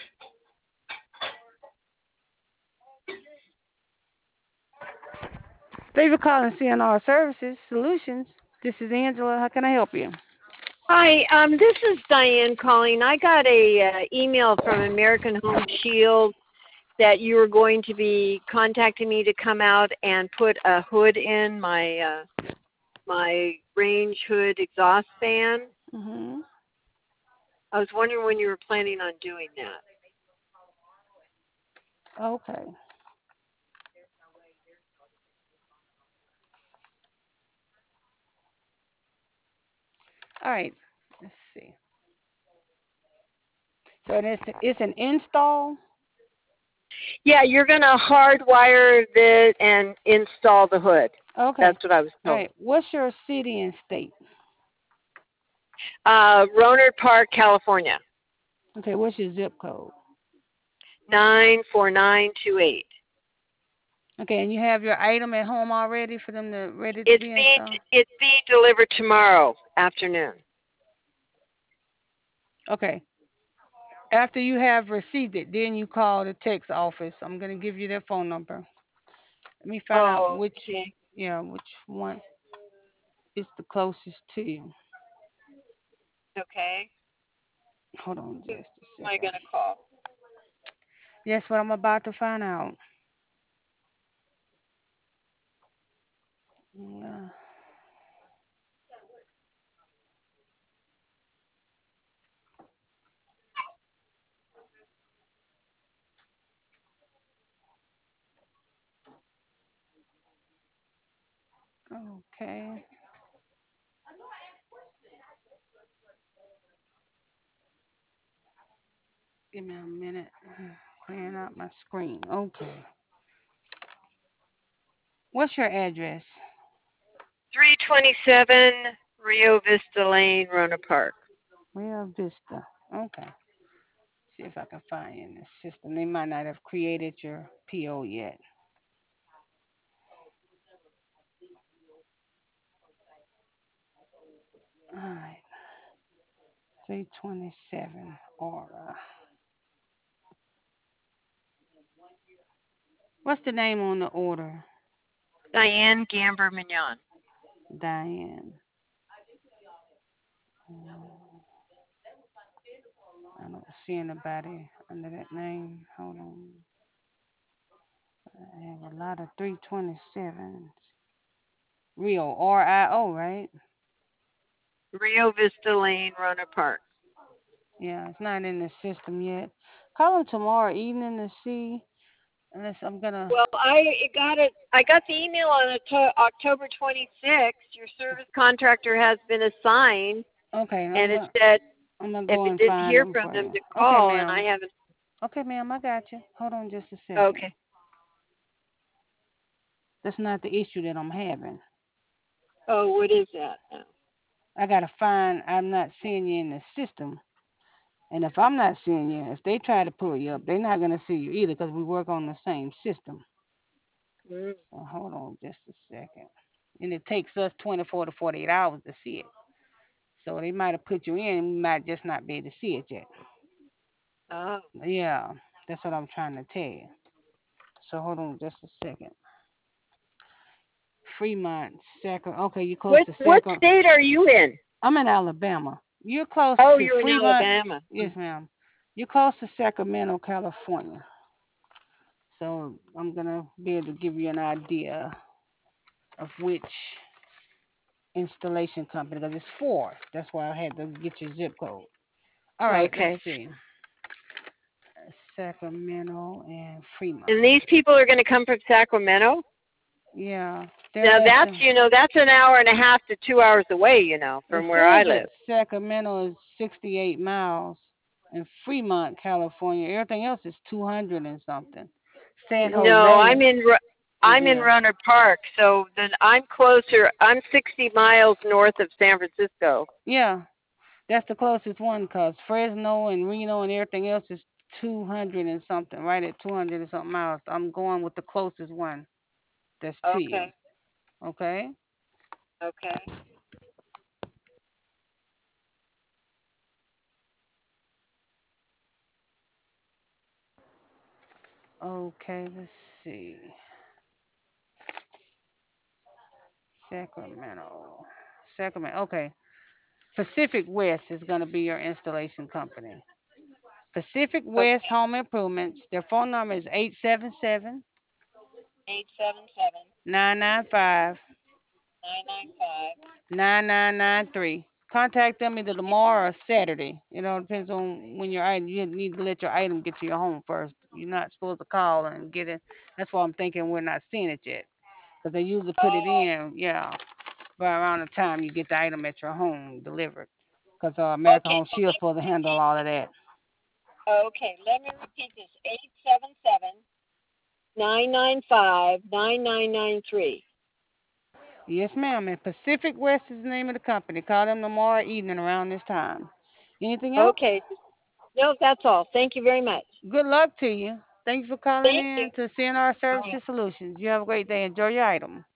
Thank you for calling CNR Services Solutions. This is Angela. How can I help you? Hi, this is Diane calling. I got a email from American Home Shield that you were going to be contacting me to come out and put a hood in my range hood exhaust fan. Mm-hmm. I was wondering when you were planning on doing that. Okay. All right. Let's see. So it's an install. Yeah, you're going to hardwire it and install the hood. Okay. That's what I was All told. right. What's your city and state? Rohnert Park, California, Okay. What's your zip code? 94928. Okay. And you have your item at home already for them to ready to It's be being installed. it's being delivered tomorrow afternoon. Okay. After you have received it, then you call the text office. I'm gonna give you their phone number. Let me find out Oh, which, okay. yeah, which one is the closest to you. Okay. Hold on Who just a am I second. gonna call? Yes, what I'm about to find out. Yeah. Okay. Give me a minute. Clearing out my screen. Okay. What's your address? 327 Rio Vista Lane, Rona Park. Real Vista. Okay. See if I can find you in the system. They might not have created your PO yet. All right. 327 order. What's the name on the order? Diane Gamber Mignon. Diane. I don't see anybody under that name. Hold on. I have a lot of 327s. Rio, RIO, right? Rio Vista Lane, Rona Park. Yeah, it's not in the system yet. Call them tomorrow evening to see. Unless I'm gonna. Well, I got it. I got the email on October 26th. Your service contractor has been assigned, Okay, and it said I'm gonna if go it and didn't find hear them from for them you. to Okay, call, and I ma'am. haven't. Okay, ma'am, I got you. Hold on just a second. Okay. That's not the issue that I'm having. Oh, what is that now? I gotta find. I'm not seeing you in the system. And if I'm not seeing you, if they try to pull you up, they're not gonna see you either because we work on the same system. Mm. So hold on just a second. And it takes us 24 to 48 hours to see it. So they might have put you in, and we might just not be able to see it yet. Oh. Yeah, that's what I'm trying to tell you. So hold on just a second. Fremont, Sacramento. Okay, you're close to What Sacramento. state are you in? I'm in Alabama. You're close Oh, to you're in Fremont. Alabama. Yes, ma'am. You're close to Sacramento, California. So I'm gonna be able to give you an idea of which installation company because it's four. That's why I had to get your zip code. All right, let's Okay. see. Sacramento and Fremont. And these people are going to come from Sacramento? Yeah, they're Now less that's, than. that's an hour and a half to 2 hours away, It from where I says that live. Sacramento is 68 miles, and Fremont, California, everything else is 200 and something. San No, Jose is I'm in yeah, Runner Park, so then I'm closer. I'm 60 miles north of San Francisco. yeah. That's the closest one because Fresno and Reno and everything else is 200 and something, right at 200 and something miles. I'm going with the closest one that's to you. Okay. Okay? Okay. Okay, let's see. Sacramento. Sacramento. Okay. Pacific West is going to be your installation company. Pacific West Okay. Home Improvements. Their phone number is 877 877 995 995. 9993. Contact them either tomorrow or Saturday. You know, it depends on when your item. You need to let your item get to your home first. You're not supposed to call and get it. That's why I'm thinking we're not seeing it yet, because they usually put it Oh, in, yeah, by around the time you get the item at your home delivered. Because American okay. Home So Shield supposed to handle all of that. okay, let me repeat this. 877 995 9993. Yes, ma'am. And Pacific West is the name of the company. Call them tomorrow evening around this time. Anything else? Okay. No, that's all. Thank you very much. Good luck to you. Thank you for calling Thank you. in to CNR Services Solutions. You have a great day. Enjoy your item.